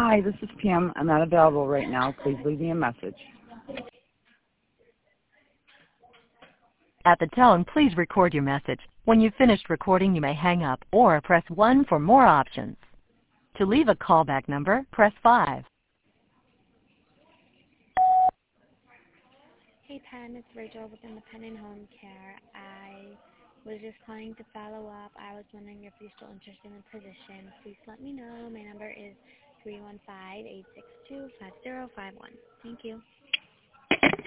Hi, this is Pam. I'm not available right now. Please leave me a message. At the tone, please record your message. When you've finished recording, you may hang up or press 1 for more options. To leave a callback number, press 5. Hey Pam, it's Rachel with Independent Home Care. I was just calling to follow up. I was wondering if you're still interested in the position. Please let me know. My number is 315-862-5051. Thank you.